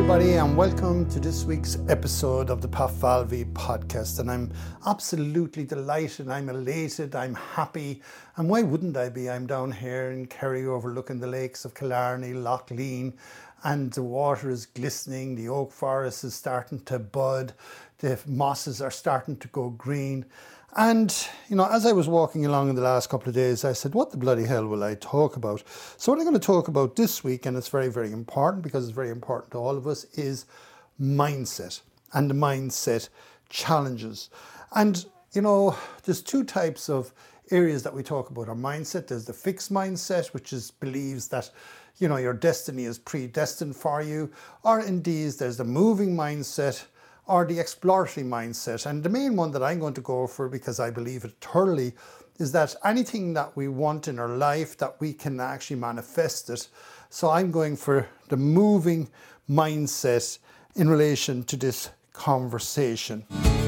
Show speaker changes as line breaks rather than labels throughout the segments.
everybody, and welcome to this week's episode of the Pat Falvey podcast. And I'm absolutely delighted, I'm elated, I'm happy. And why wouldn't I be? I'm down here in Kerry overlooking the lakes of Killarney, Lough Lean, and the water is glistening, the oak forest is starting to bud, the mosses are starting to go green. And, as I was walking along in the last couple of days, I said, what the bloody hell will I talk about? So what I'm going to talk about this week, and it's very, very important because it's very important to all of us, is mindset and the mindset challenges. And, there's two types of areas that we talk about our mindset. There's the fixed mindset, which believes that, your destiny is predestined for you. Or indeed, there's the moving mindset, or the exploratory mindset. And the main one that I'm going to go for, because I believe it thoroughly, is that anything that we want in our life, that we can actually manifest it. So I'm going for the moving mindset in relation to this conversation.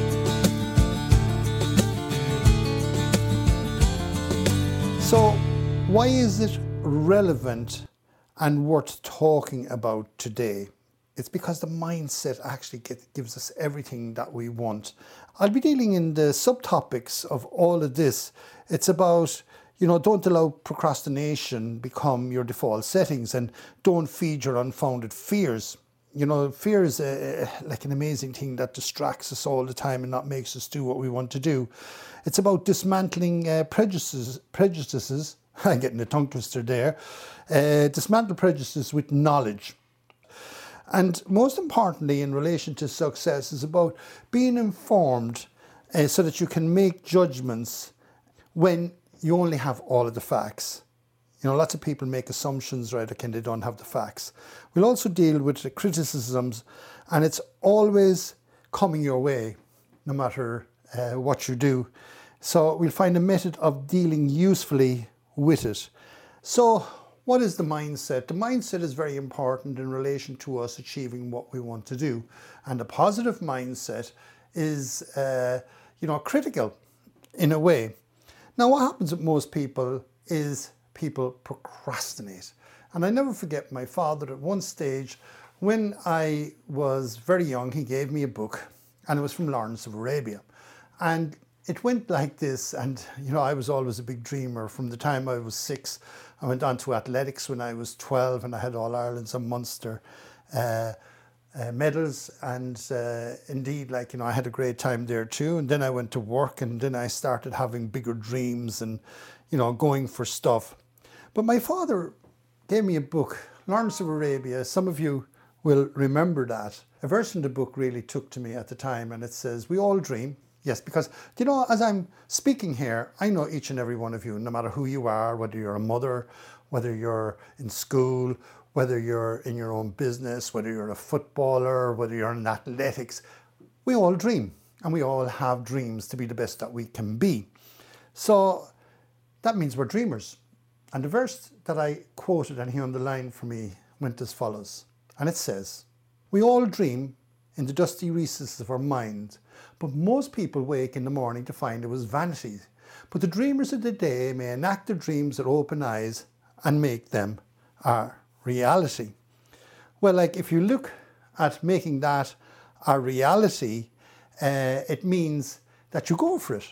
So why is it relevant and worth talking about today? It's because the mindset actually gives us everything that we want. I'll be dealing in the subtopics of all of this. It's about, don't allow procrastination become your default settings, and don't feed your unfounded fears. Fear is like an amazing thing that distracts us all the time and not makes us do what we want to do. It's about dismantling prejudices. I'm getting a tongue twister there. Dismantle prejudices with knowledge. And most importantly, in relation to success, is about being informed so that you can make judgments when you only have all of the facts. Lots of people make assumptions, right? They don't have the facts. We'll also deal with the criticisms, and it's always coming your way, no matter what you do. So we'll find a method of dealing usefully with it. So what is the mindset? The mindset is very important in relation to us achieving what we want to do. And a positive mindset is, critical in a way. Now, what happens with most people is people procrastinate. And I never forget my father at one stage, when I was very young, he gave me a book, and it was from Lawrence of Arabia. And it went like this, and I was always a big dreamer. From the time I was 6, I went on to athletics when I was 12, and I had All Ireland's and Munster medals, and indeed, I had a great time there too. And then I went to work, and then I started having bigger dreams and going for stuff. But my father gave me a book, Lawrence of Arabia. Some of you will remember that. A verse in the book really took to me at the time, and it says, we all dream. Yes, because, as I'm speaking here, I know each and every one of you, no matter who you are, whether you're a mother, whether you're in school, whether you're in your own business, whether you're a footballer, whether you're in athletics, we all dream, and we all have dreams to be the best that we can be. So that means we're dreamers. And the verse that I quoted and he underlined for me went as follows. And it says, we all dream in the dusty recesses of our mind, but most people wake in the morning to find it was vanity. But the dreamers of the day may enact their dreams with open eyes and make them our reality. Well, if you look at making that our reality, it means that you go for it.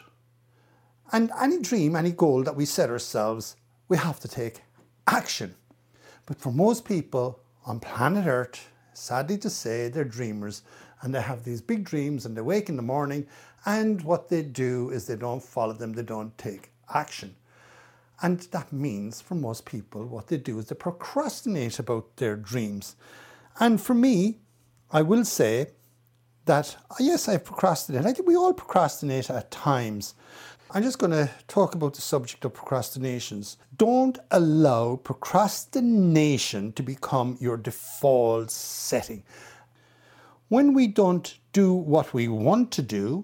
And any dream, any goal that we set ourselves, we have to take action. But for most people on planet Earth, sadly to say, they're dreamers, and they have these big dreams, and they wake in the morning, and what they do is they don't follow them, they don't take action. And that means for most people, what they do is they procrastinate about their dreams. And for me, I will say that, yes, I procrastinate. I think we all procrastinate at times. I'm just going to talk about the subject of procrastinations. Don't allow procrastination to become your default setting. When we don't do what we want to do,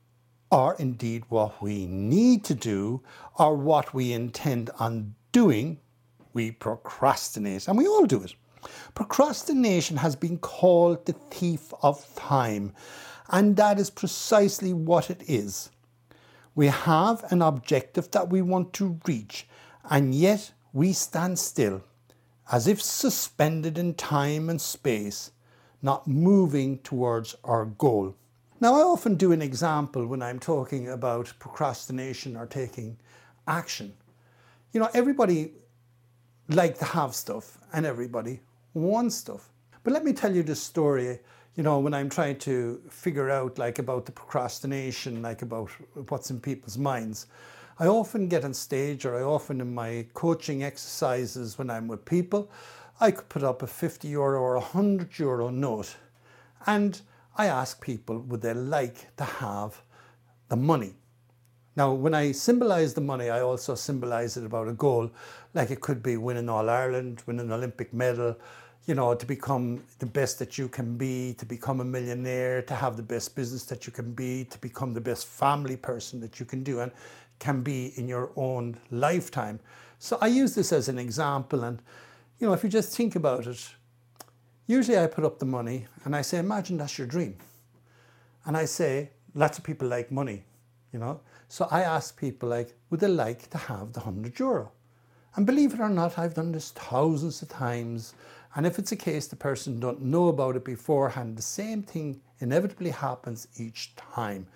or indeed what we need to do, or what we intend on doing, we procrastinate, and we all do it. Procrastination has been called the thief of time, and that is precisely what it is. We have an objective that we want to reach, and yet we stand still, as if suspended in time and space, not moving towards our goal. Now, I often do an example when I'm talking about procrastination or taking action. You know, everybody like to have stuff and everybody wants stuff. But let me tell you this story, you know, when I'm trying to figure out like about the procrastination, like about what's in people's minds. I often get on stage, or I often in my coaching exercises when I'm with people, I could put up a 50 euro or a 100 euro note, and I ask people, would they like to have the money? Now, when I symbolize the money, I also symbolize it about a goal, like it could be winning All Ireland, win an Olympic medal, you know, to become the best that you can be, to become a millionaire, to have the best business that you can be, to become the best family person that you can do and can be in your own lifetime. So I use this as an example, and, you know, if you just think about it, usually I put up the money and I say, imagine that's your dream. And I say, lots of people like money, you know. So I ask people like, would they like to have the 100 euro? And believe it or not, I've done this thousands of times. And if it's a case the person don't know about it beforehand, the same thing inevitably happens each time.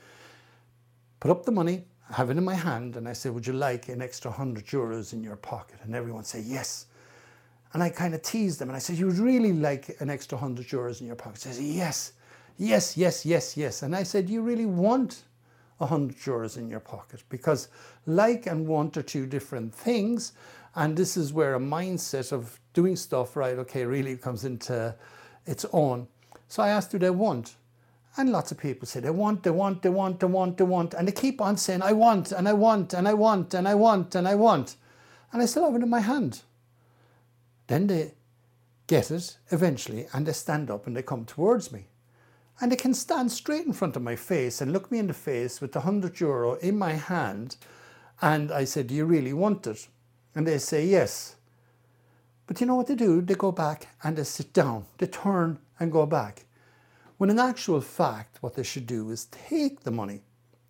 Put up the money, have it in my hand, and I say, would you like an extra 100 euros in your pocket? And everyone say, yes. And I kind of tease them and I say, you would really like an extra 100 euros in your pocket? They say, yes, yes, yes, yes, yes. And I said, do you really want 100 euros in your pocket? Because like and want are two different things. And this is where a mindset of doing stuff right, okay, really comes into its own. So I asked, do they want? And lots of people say they want, they want, they want, they want, they want. And they keep on saying, I want, and I want, and I want, and I want, and I want. And I still have it in my hand. Then they get it eventually and they stand up and they come towards me. And they can stand straight in front of my face and look me in the face with the 100 euro in my hand. And I said, do you really want it? And they say, yes. But you know what they do? They go back and they sit down. They turn and go back. When in actual fact, what they should do is take the money.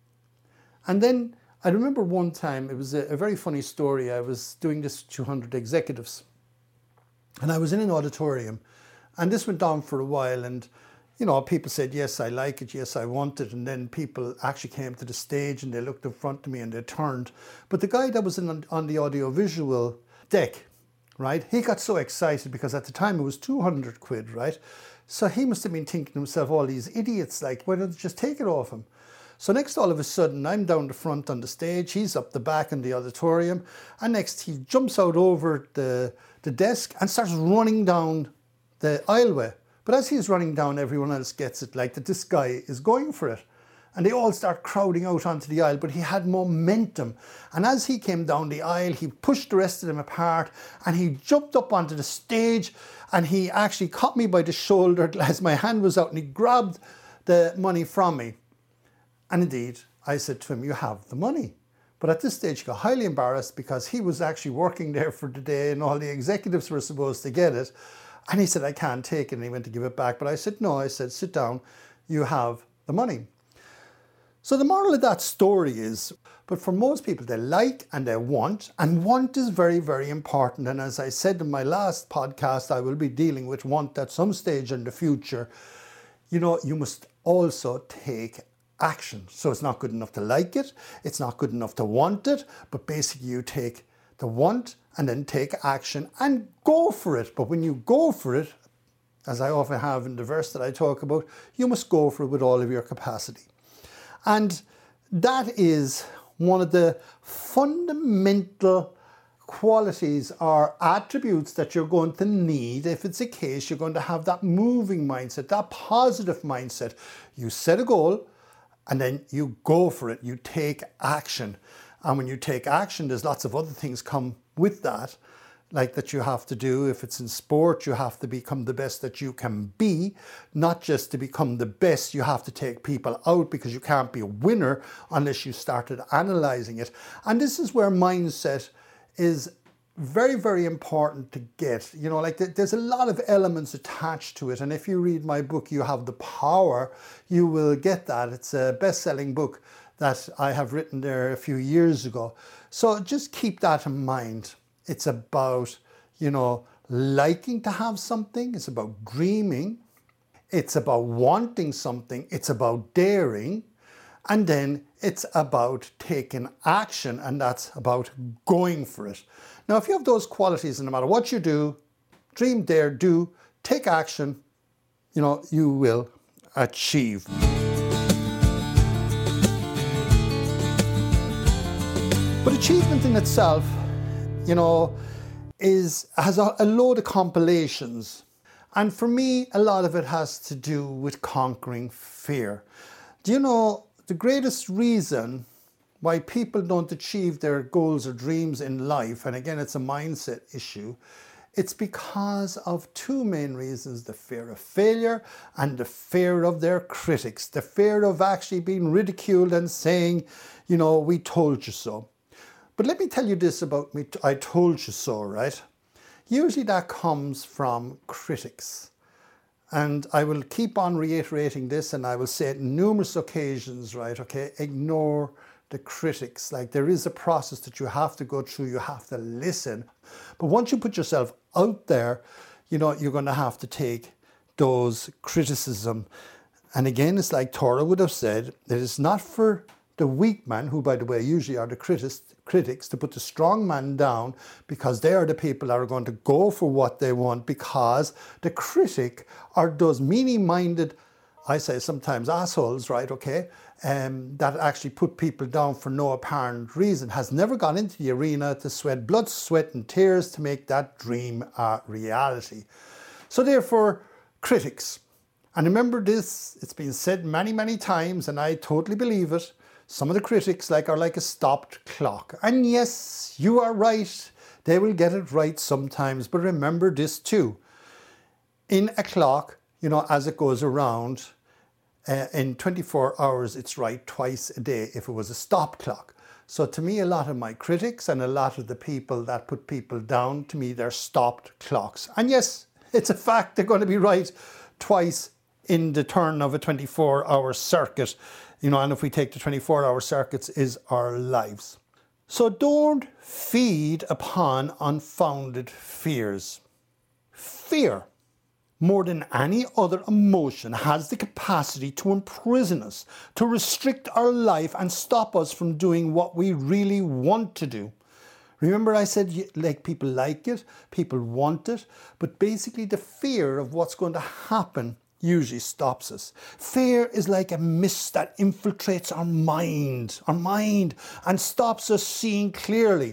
And then I remember one time, it was a very funny story. I was doing this with 200 executives. And I was in an auditorium. And this went on for a while. And you know, people said, yes, I like it, yes, I want it. And then people actually came to the stage and they looked in front of me and they turned. But the guy that was on the audiovisual deck, right, he got so excited because at the time it was 200 quid, right? So he must have been thinking to himself, all these idiots, like, why don't they just take it off him? So next, all of a sudden, I'm down the front on the stage, he's up the back in the auditorium, and next he jumps out over the desk and starts running down the aisleway. But as he's running down, everyone else gets it, like that this guy is going for it. And they all start crowding out onto the aisle, but he had momentum. And as he came down the aisle, he pushed the rest of them apart and he jumped up onto the stage and he actually caught me by the shoulder as my hand was out and he grabbed the money from me. And indeed, I said to him, you have the money. But at this stage, he got highly embarrassed because he was actually working there for the day and all the executives were supposed to get it. And he said, I can't take it. And he went to give it back. But I said, no, I said, sit down. You have the money. So the moral of that story is, but for most people, they like and they want. And want is very, very important. And as I said in my last podcast, I will be dealing with want at some stage in the future. You know, you must also take action. So it's not good enough to like it. It's not good enough to want it. But basically, you take the want and then take action and go for it. But when you go for it, as I often have in the verse that I talk about, you must go for it with all of your capacity. And that is one of the fundamental qualities or attributes that you're going to need if it's a case you're going to have that moving mindset, that positive mindset. You set a goal and then you go for it. You take action. And when you take action, there's lots of other things come with that, like that you have to do. If it's in sport, you have to become the best that you can be. Not just to become the best, you have to take people out because you can't be a winner unless you started analyzing it. And this is where mindset is very, very important to get. You know, like there's a lot of elements attached to it. And if you read my book, You Have the Power, you will get that. It's a best-selling book that I have written there a few years ago. So just keep that in mind. It's about, you know, liking to have something. It's about dreaming. It's about wanting something. It's about daring. And then it's about taking action, and that's about going for it. Now, if you have those qualities, and no matter what you do, dream, dare, do, take action, you will achieve. But achievement in itself, has a load of compilations. And for me, a lot of it has to do with conquering fear. Do you know the greatest reason why people don't achieve their goals or dreams in life, and again, it's a mindset issue, it's because of two main reasons: the fear of failure and the fear of their critics, the fear of actually being ridiculed and saying, we told you so. But let me tell you this about me, I told you so, right? Usually that comes from critics. And I will keep on reiterating this, and I will say it on numerous occasions, right? Okay, ignore the critics. Like, there is a process that you have to go through. You have to listen. But once you put yourself out there, you're going to have to take those criticism. And again, it's like Torah would have said, it is not for the weak man, who, by the way, usually are the critics, to put the strong man down, because they are the people that are going to go for what they want, because the critic are those mealy-minded, I say sometimes assholes, right, okay, that actually put people down for no apparent reason, has never gone into the arena to sweat blood, sweat and tears to make that dream a reality. So therefore, critics. And remember this, it's been said many, many times, and I totally believe it. Some of the critics are like a stopped clock. And yes, you are right. They will get it right sometimes. But remember this too. In a clock, as it goes around, in 24 hours, it's right twice a day if it was a stop clock. So to me, a lot of my critics and a lot of the people that put people down, to me, they're stopped clocks. And yes, it's a fact, they're going to be right twice in the turn of a 24-hour circuit. And if we take the 24-hour circuits is our lives. So don't feed upon unfounded fears. Fear, more than any other emotion, has the capacity to imprison us, to restrict our life and stop us from doing what we really want to do. Remember I said, people like it, people want it, but basically the fear of what's going to happen usually stops us. Fear is like a mist that infiltrates our mind, and stops us seeing clearly.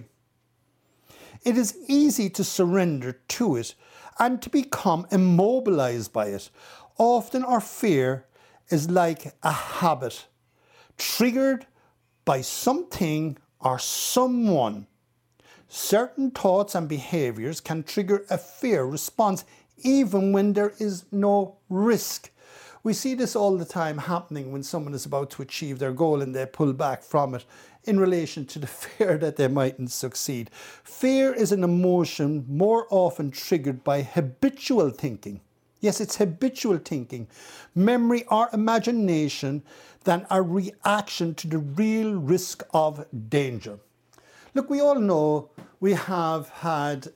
It is easy to surrender to it and to become immobilized by it. Often our fear is like a habit, triggered by something or someone. Certain thoughts and behaviors can trigger a fear response even when there is no risk. We see this all the time happening when someone is about to achieve their goal and they pull back from it in relation to the fear that they mightn't succeed. Fear is an emotion more often triggered by habitual thinking. Yes, it's habitual thinking, memory or imagination than a reaction to the real risk of danger. Look, we all know we have had,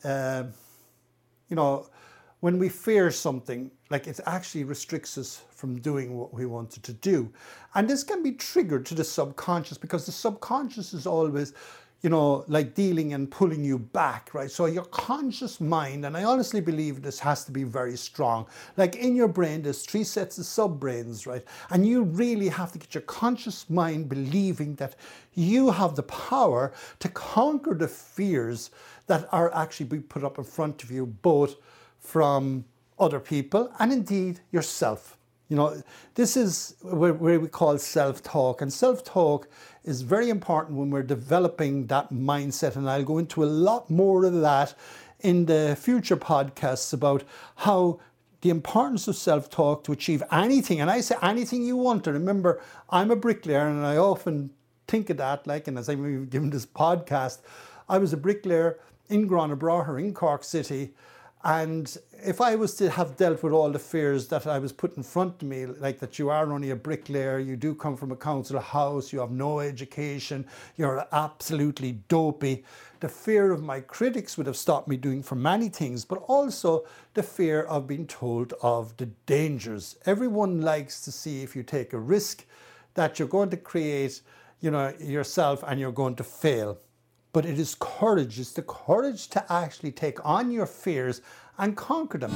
when we fear something, it actually restricts us from doing what we wanted to do. And this can be triggered to the subconscious, because the subconscious is always, dealing and pulling you back, right? So your conscious mind, and I honestly believe this has to be very strong. In your brain, there's 3 sets of sub-brains, right? And you really have to get your conscious mind believing that you have the power to conquer the fears that are actually being put up in front of you, both from other people and indeed yourself. This is where we call self-talk, and self-talk is very important when we're developing that mindset, and I'll go into a lot more of that in the future podcasts about how the importance of self-talk to achieve anything, and I say anything you want to. Remember, I'm a bricklayer, and I often think of that, and as I've given this podcast, I was a bricklayer in Granabraher in Cork City. And if I was to have dealt with all the fears that I was put in front of me, like that you are only a bricklayer, you do come from a council house, you have no education, you're absolutely dopey, the fear of my critics would have stopped me doing for many things, but also the fear of being told of the dangers. Everyone likes to see if you take a risk that you're going to create, yourself and you're going to fail. But it is courage, it's the courage to actually take on your fears and conquer them.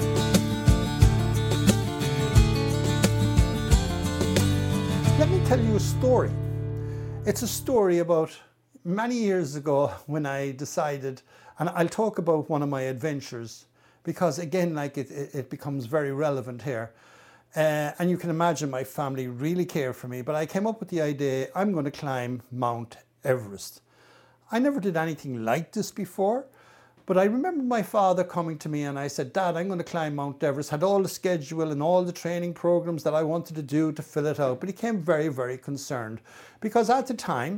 Let me tell you a story. It's a story about many years ago when I decided, and I'll talk about one of my adventures, because again, like it becomes very relevant here. And you can imagine my family really care for me, but I came up with the idea, I'm going to climb Mount Everest. I never did anything like this before, but I remember my father coming to me and I said, Dad, I'm going to climb Mount Everest. Had all the schedule and all the training programs that I wanted to do to fill it out, but he came very, very concerned because at the time,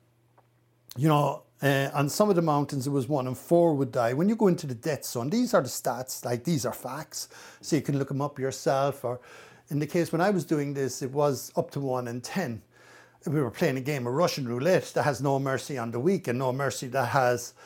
on some of the mountains, it was 1 in 4 would die. When you go into the death zone, these are the stats, like these are facts, so you can look them up yourself. Or in the case when I was doing this, it was up to 1 in 10. We were playing a game of Russian roulette that has no mercy on the weak and no mercy that has,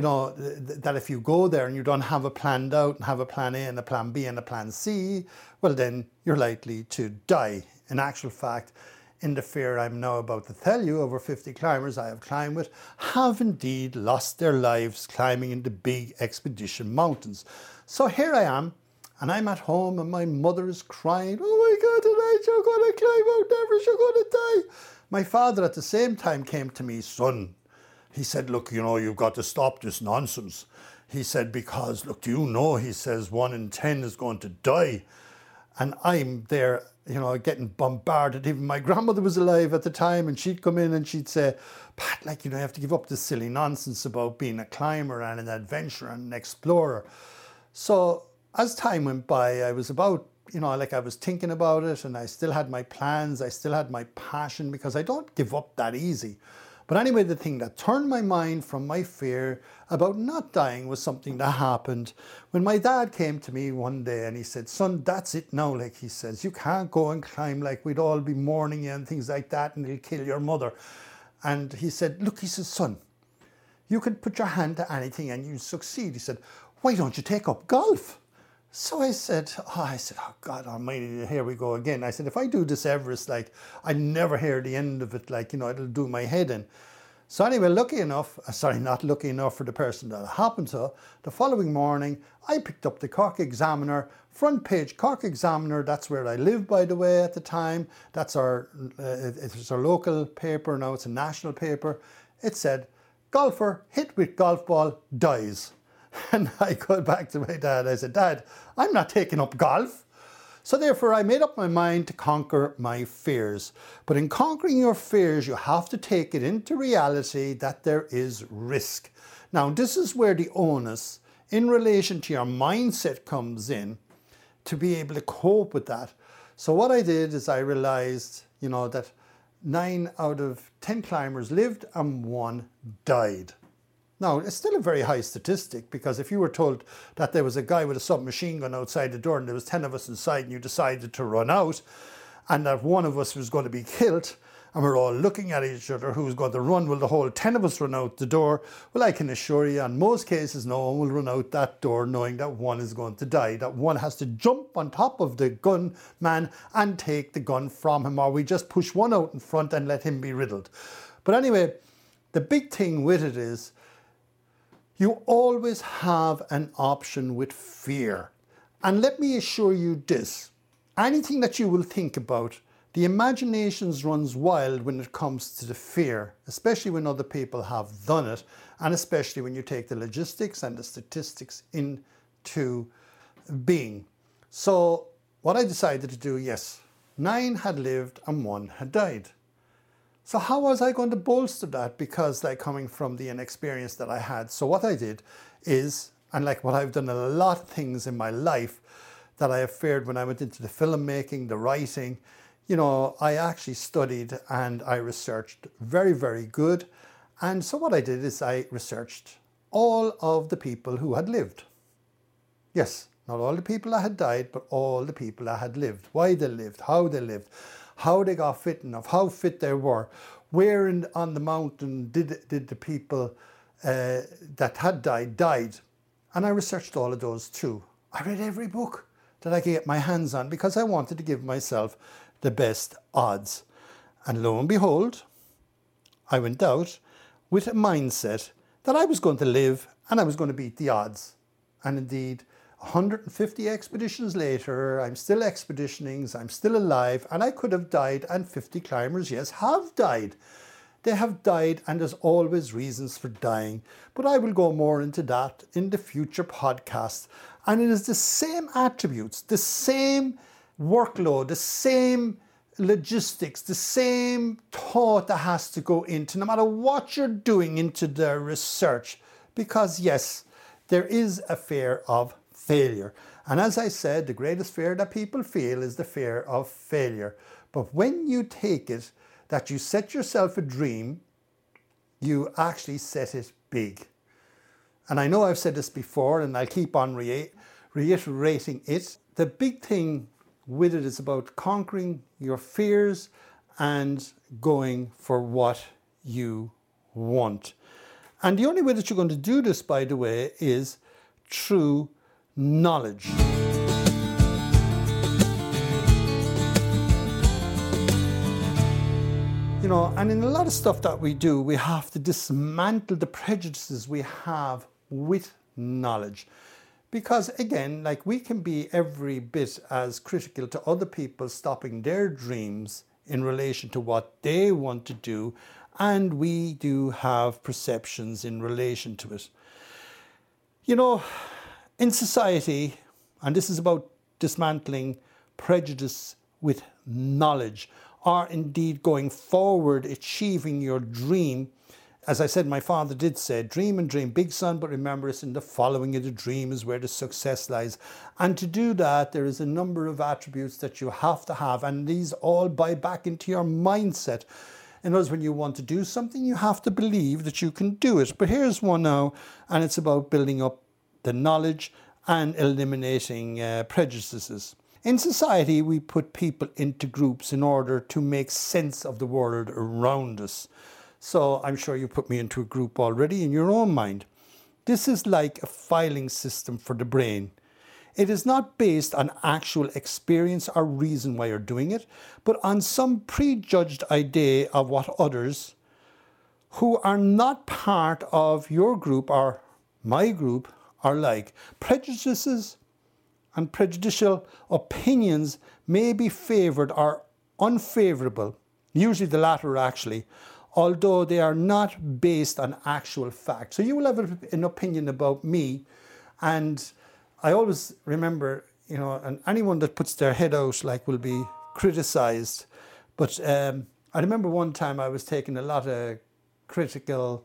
that if you go there and you don't have a planned out and have a plan A and a plan B and a plan C, well, then you're likely to die. In actual fact, in the fear I'm now about to tell you, over 50 climbers I have climbed with have indeed lost their lives climbing in the big expedition mountains. So here I am, and I'm at home and my mother is crying, oh my God, tonight you're going to climb Mount Everest, you're going to die. My father at the same time came to me, son, he said, look, you've got to stop this nonsense. He said, because, look, he says 1 in 10 is going to die. And I'm there, getting bombarded. Even my grandmother was alive at the time and she'd come in and she'd say, Pat, you have to give up this silly nonsense about being a climber and an adventurer and an explorer. So as time went by, I was about, I was thinking about it and I still had my plans. I still had my passion because I don't give up that easy. But anyway, the thing that turned my mind from my fear about not dying was something that happened when my dad came to me one day and he said, son, that's it now. Like he says, you can't go and climb, like we'd all be mourning you and things like that and they'll kill your mother. And he said, look, he says, son, you could put your hand to anything and you succeed. He said, why don't you take up golf? So I said, oh God almighty, here we go again. I said, if I do this Everest, I never hear the end of it, it'll do my head in. So anyway, not lucky enough for the person that it happened to, the following morning, I picked up the Cork Examiner, front page Cork Examiner, that's where I lived, by the way, at the time. That's it's our local paper, now it's a national paper. It said, golfer hit with golf ball dies. And I called back to my dad. I said, Dad, I'm not taking up golf. So therefore, I made up my mind to conquer my fears. But in conquering your fears, you have to take it into reality that there is risk. Now, this is where the onus in relation to your mindset comes in to be able to cope with that. So what I did is I realized, that 9 out of 10 climbers lived and 1 died. Now, it's still a very high statistic because if you were told that there was a guy with a submachine gun outside the door and there was 10 of us inside and you decided to run out and that one of us was going to be killed and we're all looking at each other, who's going to run? Will the whole 10 of us run out the door? Well, I can assure you, in most cases, no one will run out that door knowing that one is going to die, that one has to jump on top of the gunman and take the gun from him, or we just push one out in front and let him be riddled. But anyway, the big thing with it is, you always have an option with fear. And let me assure you this, anything that you will think about, the imagination runs wild when it comes to the fear, especially when other people have done it, and especially when you take the logistics and the statistics into being. So what I decided to do, yes, 9 had lived and 1 had died. So how was I going to bolster that? Because coming from the inexperience that I had. So what I did is, and what I've done a lot of things in my life that I have feared when I went into the filmmaking, the writing, I actually studied and I researched very, very good. And so what I did is I researched all of the people who had lived. Yes, not all the people that had died, but all the people that had lived. Why they lived, how they got fit enough, how fit they were. Where on the mountain did the people that had died. And I researched all of those too. I read every book that I could get my hands on because I wanted to give myself the best odds. And lo and behold, I went out with a mindset that I was going to live and I was going to beat the odds. And indeed, 150 expeditions later, I'm still expeditioning, I'm still alive, and I could have died, and 50 climbers, yes, have died. They have died, and there's always reasons for dying. But I will go more into that in the future podcast. And it is the same attributes, the same workload, the same logistics, the same thought that has to go into, no matter what you're doing, into the research. Because yes, there is a fear of failure. And as I said, the greatest fear that people feel is the fear of failure. But when you take it, that you set yourself a dream, you actually set it big. And I know I've said this before, and I'll keep on reiterating it. The big thing with it is about conquering your fears and going for what you want. And the only way that you're going to do this, by the way, is through knowledge. You know, and in a lot of stuff that we do, we have to dismantle the prejudices we have with knowledge. Because again, like, we can be every bit as critical to other people stopping their dreams in relation to what they want to do, and we do have perceptions in relation to it. You know, in society, and this is about dismantling prejudice with knowledge, or indeed going forward, achieving your dream. As I said, my father did say, dream and dream big, son, but remember, it's in the following of the dream is where the success lies. And to do that, there is a number of attributes that you have to have, and these all buy back into your mindset. In other words, when you want to do something, you have to believe that you can do it. But here's one now, and it's about building up the knowledge and eliminating prejudices. In society, we put people into groups in order to make sense of the world around us. So I'm sure you put me into a group already in your own mind. This is like a filing system for the brain. It is not based on actual experience or reason why you're doing it, but on some prejudged idea of what others who are not part of your group or my group are like. Prejudices and prejudicial opinions may be favoured or unfavourable, usually the latter actually, although they are not based on actual fact. So you will have an opinion about me, and I always remember, you know, and anyone that puts their head out like will be criticised. But I remember one time I was taking a lot of critical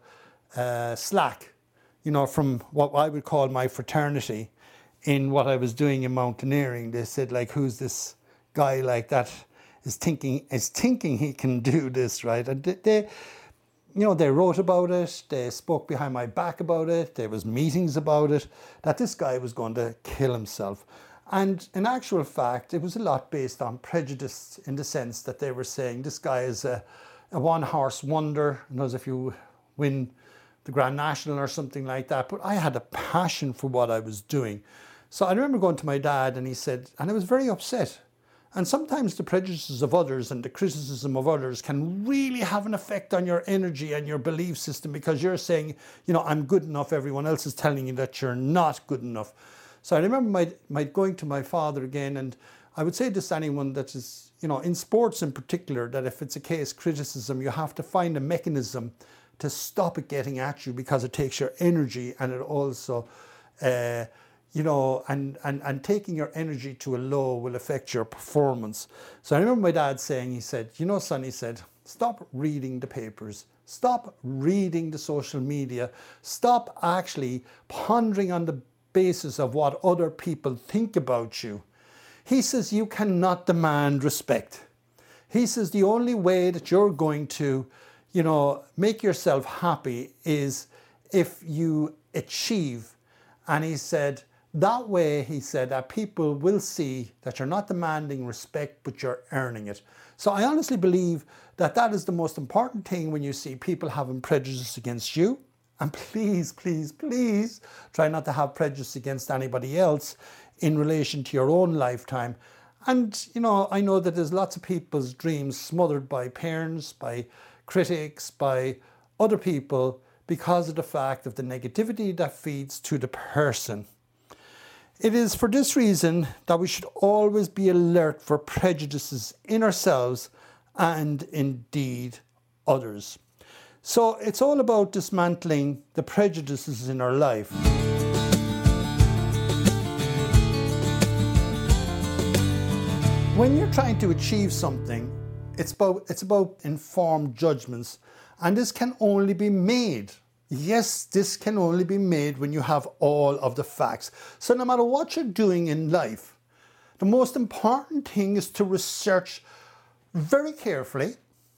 slack, you know, from what I would call my fraternity in what I was doing in mountaineering. They said, like, who's this guy like that is thinking he can do this, right? And they you know, they wrote about it, they spoke behind my back about it, there was meetings about it, that this guy was going to kill himself. And in actual fact, it was a lot based on prejudice, in the sense that they were saying this guy is a one-horse wonder, knows if you win the Grand National or something like that. But I had a passion for what I was doing. So I remember going to my dad, and he said, and I was very upset. And sometimes the prejudices of others and the criticism of others can really have an effect on your energy and your belief system, because you're saying, you know, I'm good enough, everyone else is telling you that you're not good enough. So I remember my going to my father again, and I would say this to anyone that is, you know, in sports in particular, that if it's a case criticism, you have to find a mechanism to stop it getting at you, because it takes your energy, and it also you know, and taking your energy to a low will affect your performance. So I remember my dad saying, he said, you know, son, he said, stop reading the papers, stop reading the social media, stop actually pondering on the basis of what other people think about you. He says, you cannot demand respect. He says, the only way that you're going to, you know, make yourself happy is if you achieve. And he said, That way, he said, that people will see that you're not demanding respect, but you're earning it. So I honestly believe that that is the most important thing when you see people having prejudice against you. And please, please, please try not to have prejudice against anybody else in relation to your own lifetime. And, you know, I know that there's lots of people's dreams smothered by parents, by critics, by other people, because of the fact of the negativity that feeds to the person. It is for this reason that we should always be alert for prejudices in ourselves and indeed others. So it's all about dismantling the prejudices in our life. When you're trying to achieve something, it's about informed judgments, and this can only be made. Yes, this can only be made when you have all of the facts. So no matter what you're doing in life, the most important thing is to research very carefully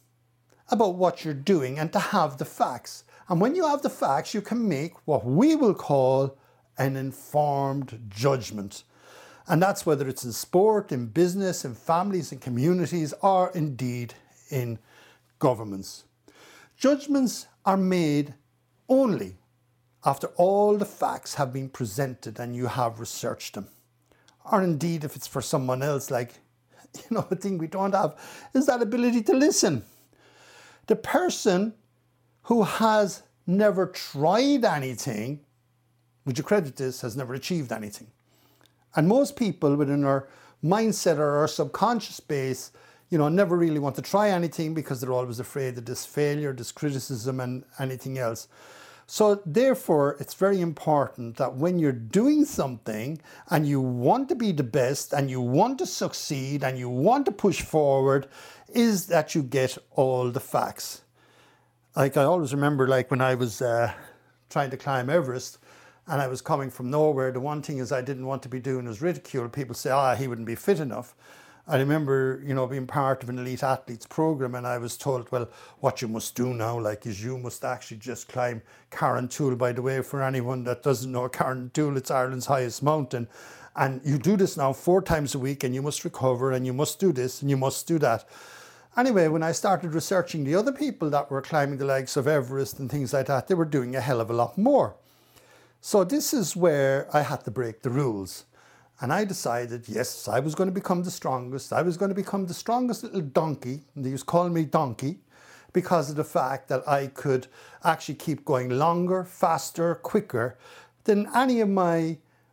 about what you're doing and to have the facts. And when you have the facts, you can make what we will call an informed judgment. And that's whether it's in sport, in business, in families, in communities, or indeed in governments. Judgments are made only after all the facts have been presented and you have researched them. Or indeed, if it's for someone else, like, the thing we don't have is that ability to listen. The person who has never tried anything, would you credit this, has never achieved anything. And most people within our mindset or our subconscious base, never really want to try anything because they're always afraid of this failure, this criticism and anything else. So therefore, it's very important that when you're doing something and you want to be the best and you want to succeed and you want to push forward, is that you get all the facts. Like I always remember, like when I was trying to climb Everest and I was coming from nowhere, the one thing is I didn't want to be doing was ridicule. People say, he wouldn't be fit enough. I remember, being part of an elite athletes program, and I was told, well, what you must do now, is you must actually just climb Carrauntoohil. By the way, for anyone that doesn't know Carrauntoohil, it's Ireland's highest mountain. And you do this now 4 times a week, and you must recover, and you must do this, and you must do that. Anyway, when I started researching the other people that were climbing the likes of Everest and things like that, they were doing a hell of a lot more. So this is where I had to break the rules. And I decided, yes, I was going to become the strongest. I was going to become the strongest little donkey. And they used to call me Donkey because of the fact that I could actually keep going longer, faster, quicker than any of my,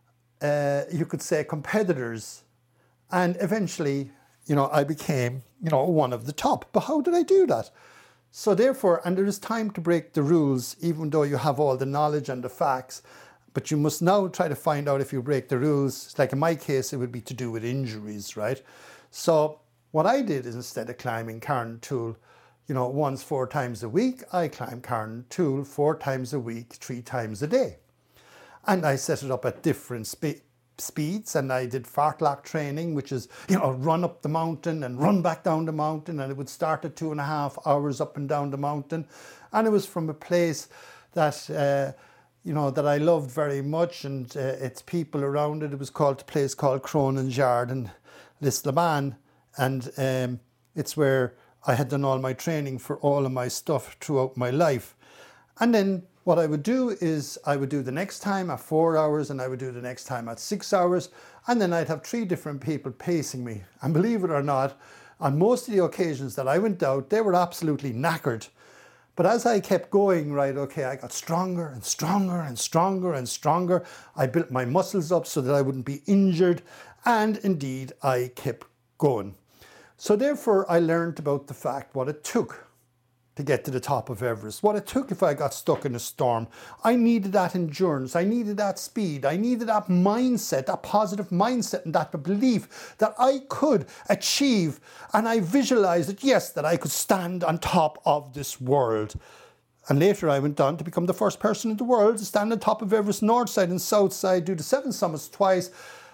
you could say, competitors. And eventually, I became, one of the top. But how did I do that? So therefore, and there is time to break the rules, even though you have all the knowledge and the facts. But you must now try to find out if you break the rules. Like in my case, it would be to do with injuries, right? So what I did is, instead of climbing Carrauntoohil, once 4 times a week, I climbed Carrauntoohil 4 times a week, 3 times a day. And I set it up at different speeds, and I did fartlek training, which is, run up the mountain and run back down the mountain, and it would start at 2.5 hours up and down the mountain. And it was from a place that that I loved very much, and its people around it. It was called a place called Cronin's Yard in Lisleban, and it's where I had done all my training for all of my stuff throughout my life. And then what I would do is I would do the next time at 4 hours, and I would do the next time at 6 hours, and then I'd have 3 different people pacing me. And believe it or not, on most of the occasions that I went out, they were absolutely knackered. But as I kept going, I got stronger and stronger and stronger and stronger. I built my muscles up so that I wouldn't be injured. And indeed, I kept going. So therefore, I learned about the fact what it took to get to the top of Everest, what it took if I got stuck in a storm. I needed that endurance, I needed that speed, I needed that mindset, that positive mindset and that belief that I could achieve. And I visualized it, yes, that I could stand on top of this world. And later I went on to become the first person in the world to stand on top of Everest north side and south side, do the 7 summits twice,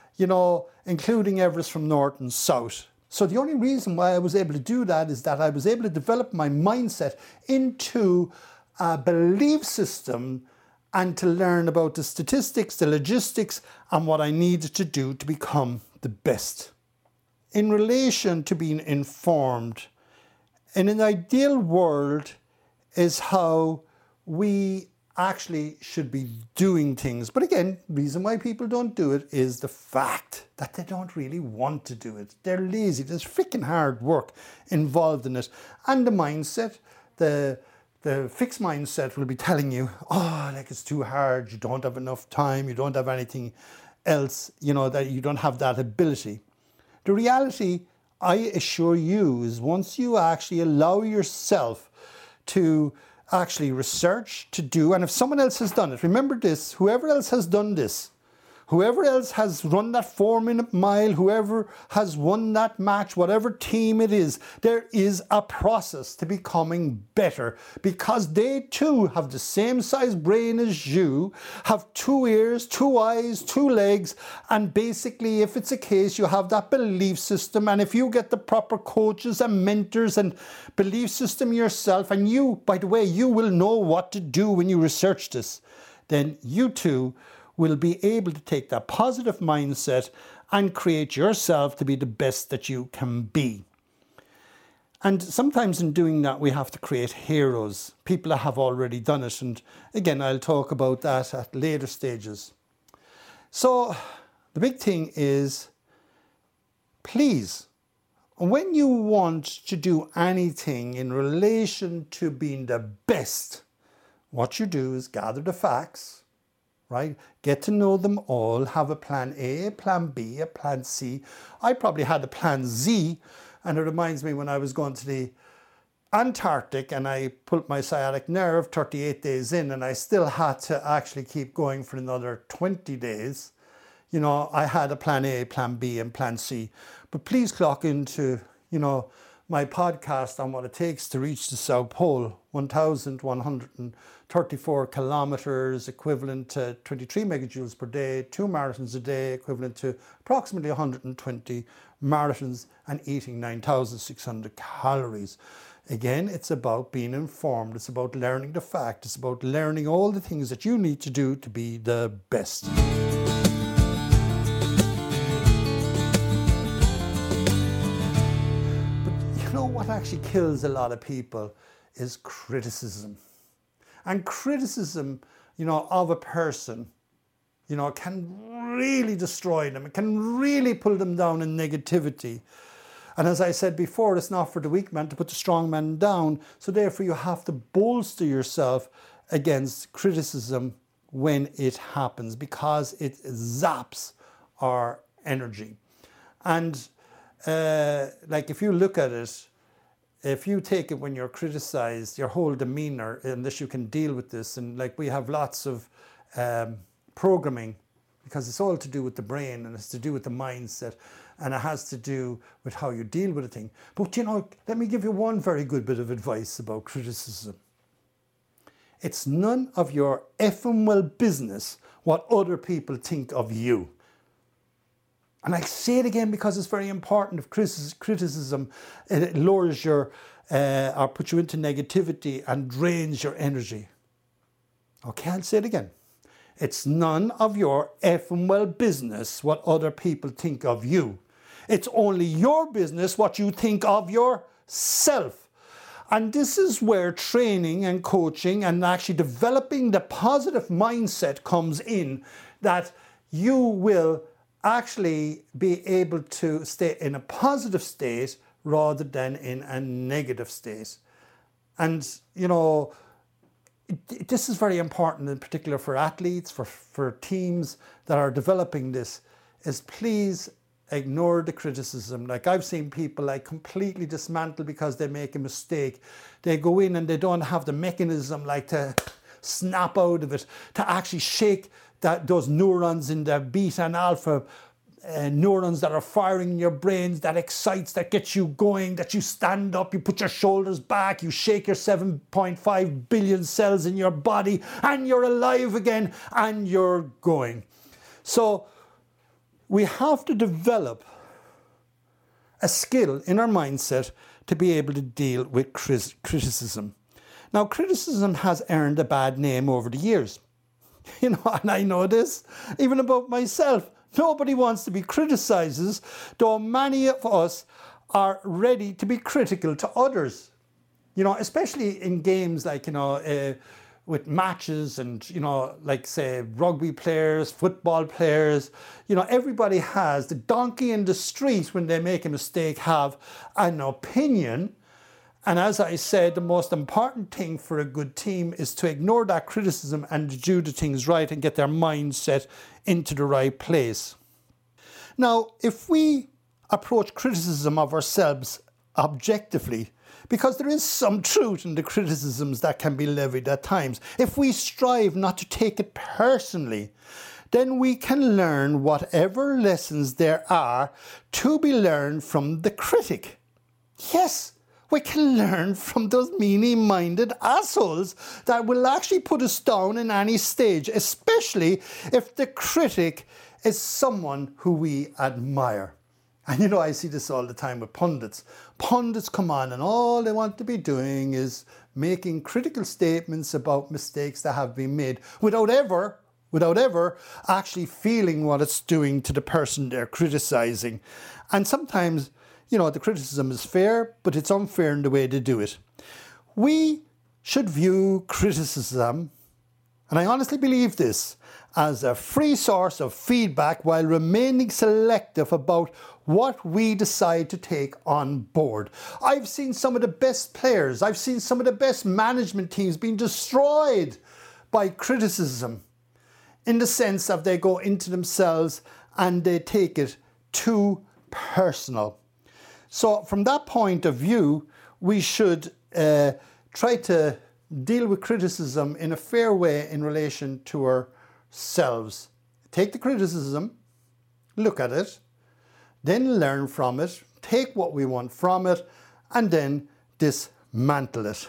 including Everest from north and south. So the only reason why I was able to do that is that I was able to develop my mindset into a belief system and to learn about the statistics, the logistics, and what I needed to do to become the best. In relation to being informed, in an ideal world is how we actually should be doing things. But again, the reason why people don't do it is the fact that they don't really want to do it. They're lazy. There's freaking hard work involved in it. And the mindset, the fixed mindset will be telling you, oh, like it's too hard. You don't have enough time. You don't have anything else, that you don't have that ability. The reality, I assure you, is once you actually allow yourself to actually research, to do, and if someone else has done it, remember this, whoever else has done this, whoever else has run that 4-minute mile, whoever has won that match, whatever team it is, there is a process to becoming better because they too have the same size brain as you, have 2 ears, 2 eyes, 2 legs, and basically if it's a case you have that belief system, and if you get the proper coaches and mentors and belief system yourself, and you, by the way, you will know what to do when you research this, then you too will be able to take that positive mindset and create yourself to be the best that you can be. And sometimes in doing that, we have to create heroes, people that have already done it. And again, I'll talk about that at later stages. So the big thing is, please, when you want to do anything in relation to being the best, what you do is gather the facts, right? Get to know them all, have a plan A, a plan B, a plan C. I probably had a plan Z, and it reminds me when I was going to the Antarctic and I pulled my sciatic nerve 38 days in and I still had to actually keep going for another 20 days. I had a plan A, plan B, and plan C. But please clock into, my podcast on what it takes to reach the South Pole, 1,134 kilometers, equivalent to 23 megajoules per day, 2 marathons a day, equivalent to approximately 120 marathons, and eating 9,600 calories. Again, it's about being informed. It's about learning the fact. It's about learning all the things that you need to do to be the best. What actually kills a lot of people is criticism. And criticism, of a person, can really destroy them. It can really pull them down in negativity. And as I said before, it's not for the weak man to put the strong man down. So therefore you have to bolster yourself against criticism when it happens because it zaps our energy. And if you look at it, if you take it when you're criticized, your whole demeanor, unless you can deal with this, and we have lots of programming, because it's all to do with the brain and it's to do with the mindset and it has to do with how you deal with a thing. But let me give you one very good bit of advice about criticism. It's none of your effing well business what other people think of you. And I say it again because it's very important. If criticism, it lowers your, or puts you into negativity and drains your energy. Okay, I'll say it again. It's none of your effing well business what other people think of you. It's only your business what you think of yourself. And this is where training and coaching and actually developing the positive mindset comes in, that you will actually be able to stay in a positive state rather than in a negative state. And, this is very important, in particular for athletes, for teams that are developing this, is please ignore the criticism. I've seen people completely dismantle because they make a mistake. They go in and they don't have the mechanism to snap out of it, to actually shake those neurons in the beta and alpha neurons that are firing in your brains, that excites, that gets you going, that you stand up, you put your shoulders back, you shake your 7.5 billion cells in your body, and you're alive again, and you're going. So we have to develop a skill in our mindset to be able to deal with criticism. Now, criticism has earned a bad name over the years. And I know this, even about myself. Nobody wants to be criticized, though many of us are ready to be critical to others. Especially in games like, with matches and, like say rugby players, football players, everybody has the donkey in the street when they make a mistake have an opinion. And as I said, the most important thing for a good team is to ignore that criticism and do the things right and get their mindset into the right place. Now, if we approach criticism of ourselves objectively, because there is some truth in the criticisms that can be levied at times, if we strive not to take it personally, then we can learn whatever lessons there are to be learned from the critic. Yes, we can learn from those mealy-minded assholes that will actually put us down in any stage, especially if the critic is someone who we admire. And I see this all the time with pundits. Pundits come on and all they want to be doing is making critical statements about mistakes that have been made without ever actually feeling what it's doing to the person they're criticizing. And sometimes, the criticism is fair, but it's unfair in the way they do it. We should view criticism, and I honestly believe this, as a free source of feedback while remaining selective about what we decide to take on board. I've seen some of the best players, I've seen some of the best management teams being destroyed by criticism, in the sense of they go into themselves and they take it too personal. So from that point of view, we should try to deal with criticism in a fair way in relation to ourselves. Take the criticism, look at it, then learn from it, take what we want from it, and then dismantle it.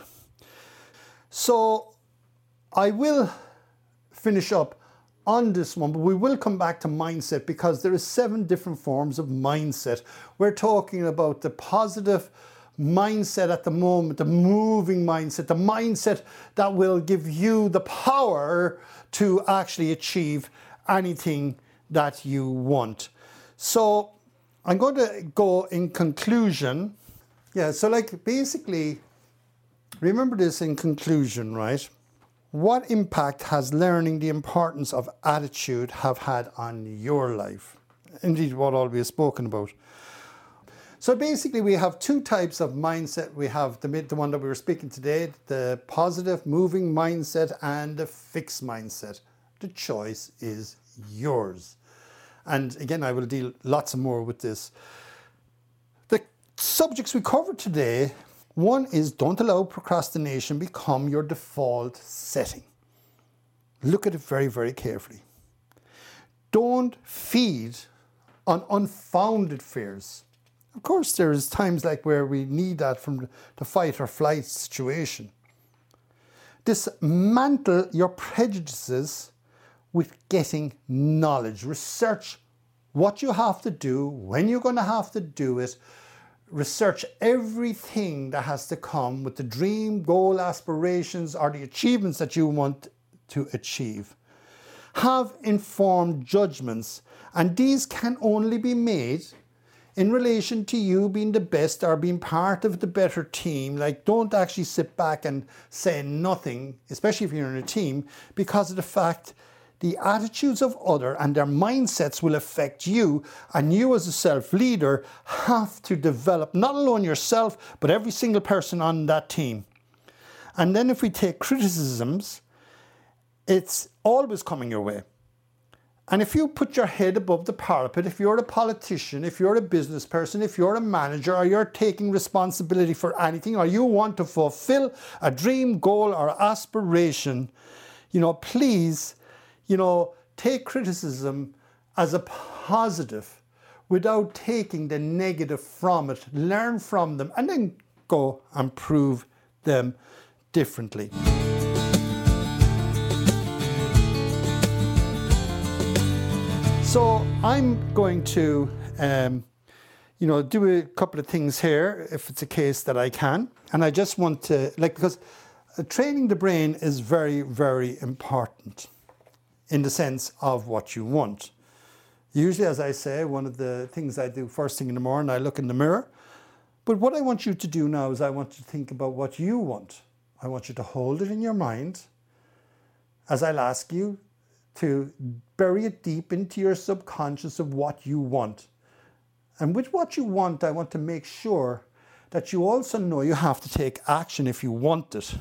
So I will finish up on this one, but we will come back to mindset because there are 7 different forms of mindset. We're talking about the positive mindset at the moment, the moving mindset, the mindset that will give you the power to actually achieve anything that you want. So I'm going to go in conclusion. So basically, remember this in conclusion, right? What impact has learning the importance of attitude have had on your life? Indeed, what all we have spoken about. So basically, we have 2 types of mindset. We have the one that we were speaking today, the positive moving mindset and the fixed mindset. The choice is yours. And again, I will deal lots more with this. The subjects we covered today, one is don't allow procrastination become your default setting. Look at it very, very carefully. Don't feed on unfounded fears. Of course, there is times like where we need that from the fight or flight situation. Dismantle your prejudices with getting knowledge. Research what you have to do, when you're going to have to do it. Research everything that has to come with the dream, goal, aspirations, or the achievements that you want to achieve. Have informed judgments, and these can only be made in relation to you being the best or being part of the better team. Don't actually sit back and say nothing, especially if you're in a team, because of the fact the attitudes of others and their mindsets will affect you, and you as a self-leader have to develop not alone yourself, but every single person on that team. And then if we take criticisms, it's always coming your way. And if you put your head above the parapet, if you're a politician, if you're a business person, if you're a manager, or you're taking responsibility for anything, or you want to fulfill a dream, goal, or aspiration, please, take criticism as a positive without taking the negative from it. Learn from them and then go and prove them differently. So I'm going to, do a couple of things here if it's a case that I can. And I just want to, because training the brain is very, very important. in the sense of what you want. Usually, as I say, one of the things I do first thing in the morning, I look in the mirror. But what I want you to do now is I want you to think about what you want. I want you to hold it in your mind as I'll ask you to bury it deep into your subconscious of what you want. And with what you want, I want to make sure that you also know you have to take action if you want it.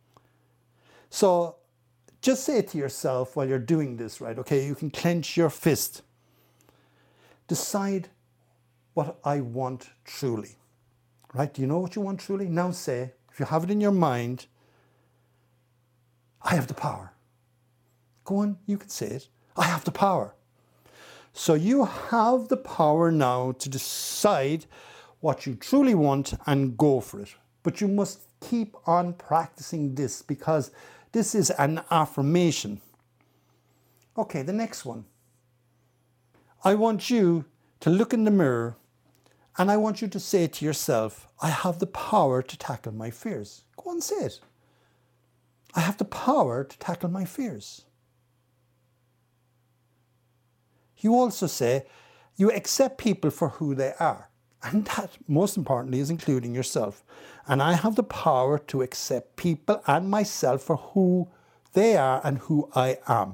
So just say to yourself while you're doing this, right? Okay, you can clench your fist. Decide what I want truly. Right? Do you know what you want truly? Now say, if you have it in your mind, I have the power. Go on, you can say it. I have the power. So you have the power now to decide what you truly want and go for it. But you must keep on practicing this because this is an affirmation. Okay, the next one. I want you to look in the mirror and I want you to say to yourself, I have the power to tackle my fears. Go on, say it. I have the power to tackle my fears. You also say, you accept people for who they are. And that, most importantly, is including yourself. And I have the power to accept people and myself for who they are and who I am.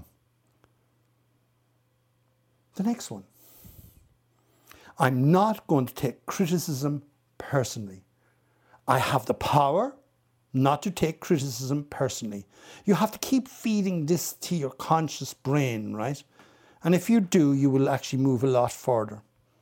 The next one. I'm not going to take criticism personally. I have the power not to take criticism personally. You have to keep feeding this to your conscious brain, right? And if you do, you will actually move a lot further.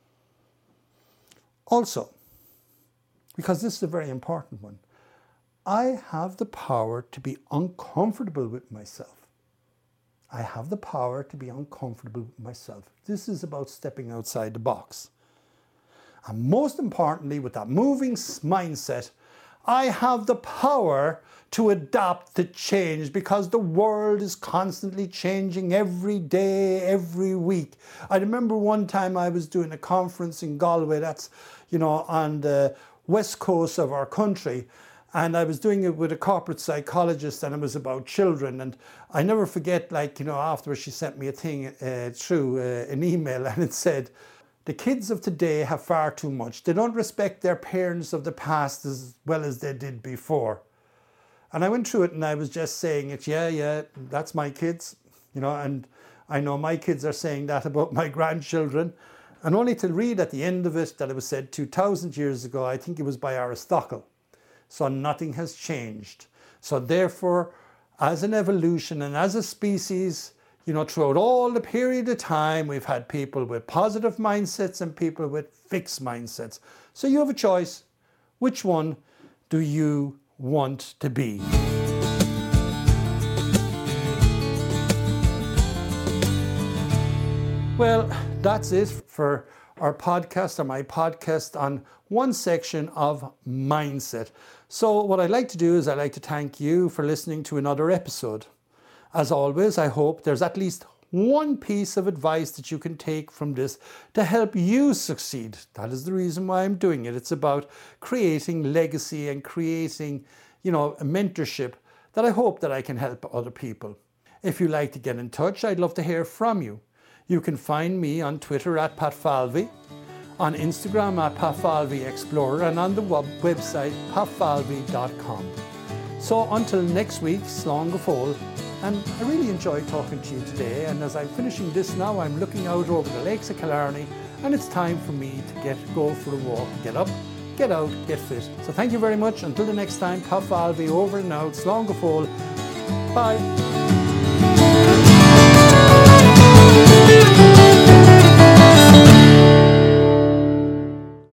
Also, because this is a very important one, I have the power to be uncomfortable with myself. I have the power to be uncomfortable with myself. This is about stepping outside the box. And most importantly, with that moving mindset, I have the power to adapt to change because the world is constantly changing every day, every week. I remember one time I was doing a conference in Galway, that's, on the west coast of our country. And I was doing it with a corporate psychologist and it was about children. And I never forget, afterwards she sent me a thing through an email and it said, the kids of today have far too much. They don't respect their parents of the past as well as they did before. And I went through it and I was just saying it, yeah, that's my kids, and I know my kids are saying that about my grandchildren. And only to read at the end of it that it was said 2,000 years ago, I think it was by Aristotle. So nothing has changed. So therefore, as an evolution and as a species, throughout all the period of time, we've had people with positive mindsets and people with fixed mindsets. So you have a choice. Which one do you want to be? Well, that's it for our podcast, or my podcast on one section of mindset. So what I'd like to do is I'd like to thank you for listening to another episode. As always, I hope there's at least one piece of advice that you can take from this to help you succeed. That is the reason why I'm doing it. It's about creating legacy and creating, a mentorship that I hope that I can help other people. If you'd like to get in touch, I'd love to hear from you. You can find me on Twitter at Pat Falvey, on Instagram at Pat Falvey Explorer, and on the website patfalvey.com. So until next week, slán go fóill. And I really enjoyed talking to you today. And as I'm finishing this now, I'm looking out over the lakes of Killarney, and it's time for me to go for a walk, get up, get out, get fit. So thank you very much. Until the next time, Pat Falvey over and out. Slán go fóill. Bye.